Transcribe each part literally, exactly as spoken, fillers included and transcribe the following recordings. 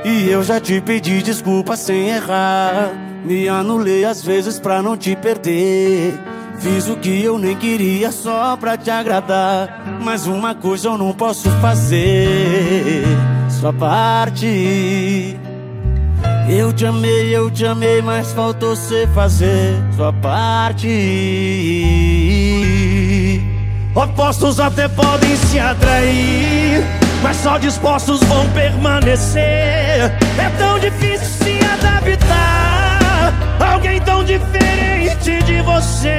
E eu já te pedi desculpa sem errar. Me anulei às vezes pra não te perder. Fiz o que eu nem queria só pra te agradar. Mas uma coisa eu não posso fazer: sua parte. Eu te amei, eu te amei, mas faltou cê fazer sua parte. Opostos até podem se atrair, mas só dispostos vão permanecer. É tão difícil se adaptar a alguém tão diferente de você.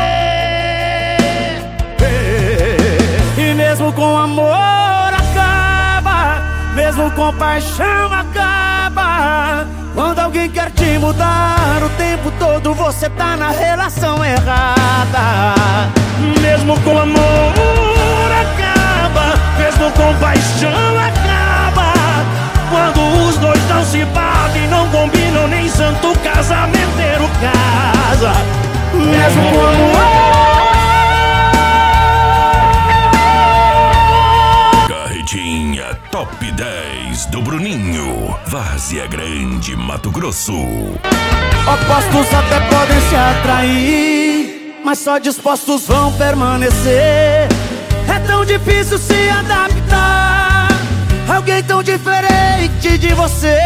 E mesmo com amor acaba, mesmo com paixão acaba. Quando alguém quer te mudar o tempo todo, você tá na relação errada. Mesmo com amor acaba, mesmo com paixão acaba. Quando os dois não se batem, não combinam, nem santo casamenteiro casa. Mesmo com amor. Carretinha Top dez do Bruninho, Várzea Grande, Mato Grosso. Opostos até podem se atrair, mas só dispostos vão permanecer. É tão difícil se adaptar a alguém tão diferente de você.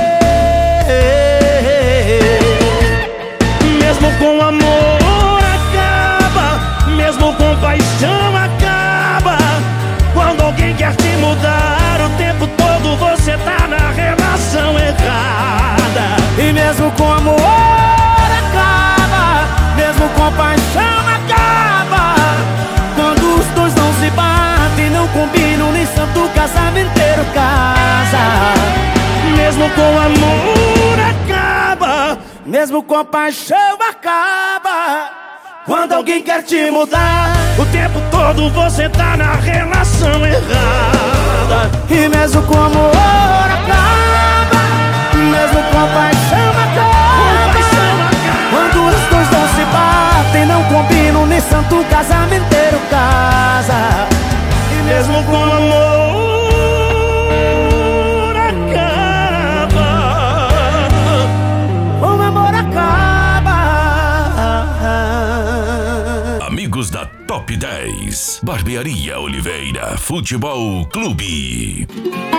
Mesmo com amor acaba, mesmo com paixão acaba. Quando alguém quer te mudar o tempo todo, você tá na relação errada. E mesmo com amor acaba, mesmo com paixão acaba. Quando os dois não se batem, não combinam, nem santo casamenteiro casa. Mesmo com amor acaba, mesmo com paixão acaba. Quando alguém quer te mudar o tempo todo, você tá na relação errada. E mesmo com amor acaba, mesmo com paixão acaba. Quando os dois não se batem, não combinam, nem santo casamenteiro casa. E mesmo com amor acaba, com amor acaba. Amigos da Top dez, Barbearia Oliveira Futebol Clube.